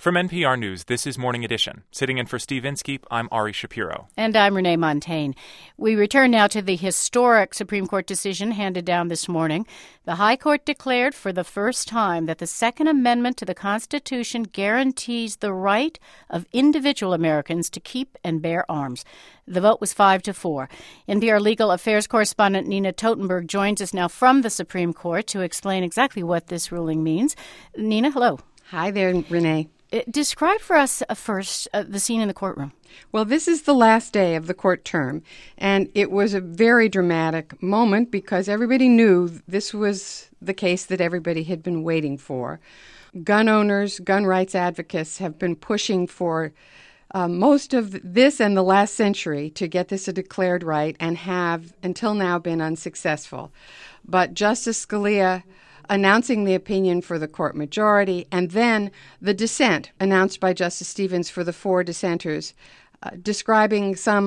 From NPR News, this is Morning Edition. Sitting in for Steve Inskeep, I'm Ari Shapiro. And I'm Renee Montaigne. We return now to the historic Supreme Court decision handed down this morning. The High Court declared for the first time that the Second Amendment to the Constitution guarantees the right of individual Americans to keep and bear arms. The vote was 5-4. NPR legal affairs correspondent Nina Totenberg joins us now from the Supreme Court to explain exactly what this ruling means. Nina, hello. Hi there, Renee. Describe for us first the scene in the courtroom. Well, this is the last day of the court term, and it was a very dramatic moment because everybody knew this was the case that everybody had been waiting for. Gun owners, gun rights advocates have been pushing for most of this and the last century to get this a declared right and have until now been unsuccessful. But Justice Scalia announcing the opinion for the court majority, and then the dissent announced by Justice Stevens for the four dissenters, describing some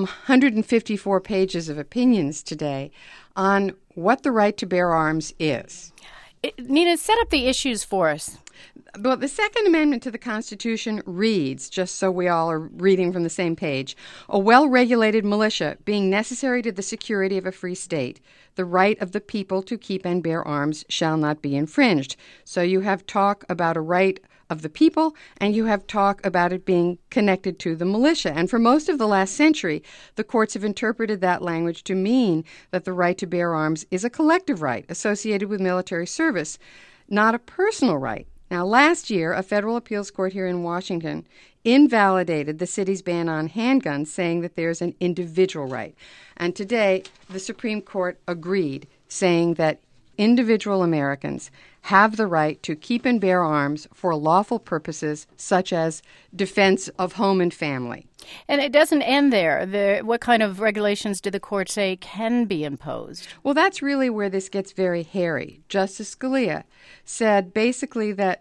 154 pages of opinions today on what the right to bear arms is. Nina, set up the issues for us. Well, the Second Amendment to the Constitution reads, just so we all are reading from the same page, a well-regulated militia being necessary to the security of a free state, the right of the people to keep and bear arms shall not be infringed. So you have talk about a right of the people, and you have talk about it being connected to the militia. And for most of the last century, the courts have interpreted that language to mean that the right to bear arms is a collective right associated with military service, not a personal right. Now, last year, a federal appeals court here in Washington invalidated the city's ban on handguns, saying that there's an individual right. And today, the Supreme Court agreed, saying that individual Americans have the right to keep and bear arms for lawful purposes, such as defense of home and family. And it doesn't end there. What kind of regulations did the court say can be imposed? Well, that's really where this gets very hairy. Justice Scalia said basically that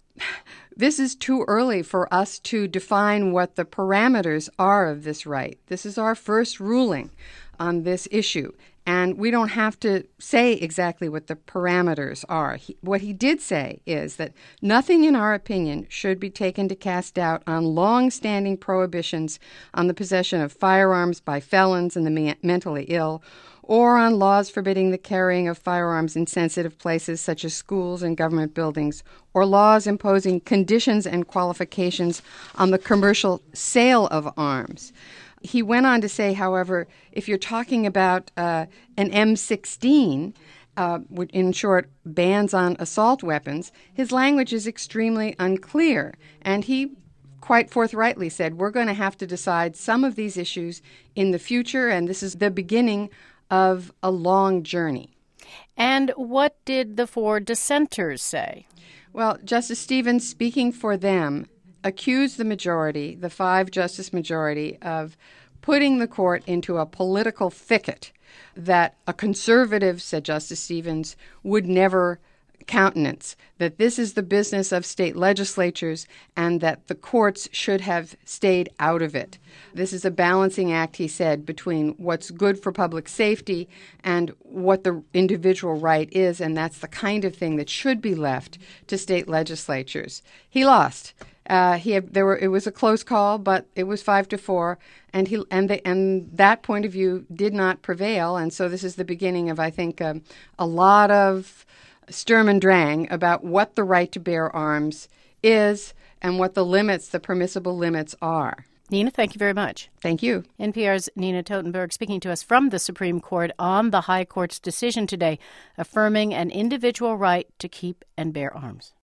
this is too early for us to define what the parameters are of this right. This is our first ruling on this issue, and we don't have to say exactly what the parameters are. What he did say is that nothing in our opinion should be taken to cast doubt on long-standing prohibitions on the possession of firearms by felons and the mentally ill, or on laws forbidding the carrying of firearms in sensitive places such as schools and government buildings, or laws imposing conditions and qualifications on the commercial sale of arms. He went on to say, however, if you're talking about an M16, in short, bans on assault weapons, his language is extremely unclear. And he quite forthrightly said, we're going to have to decide some of these issues in the future, and this is the beginning of a long journey. And what did the four dissenters say? Well, Justice Stevens, speaking for them, accused the majority, the five-justice majority, of putting the court into a political thicket that a conservative, said Justice Stevens, would never countenance, that this is the business of state legislatures and that the courts should have stayed out of it. This is a balancing act, he said, between what's good for public safety and what the individual right is, and that's the kind of thing that should be left to state legislatures. He lost. It was a close call, but it was 5-4, and that point of view did not prevail, and so this is the beginning of, I think, a lot of Sturm und Drang about what the right to bear arms is and what the permissible limits are. Nina, thank you very much. Thank you. NPR's Nina Totenberg speaking to us from the Supreme Court on the High Court's decision today, affirming an individual right to keep and bear arms.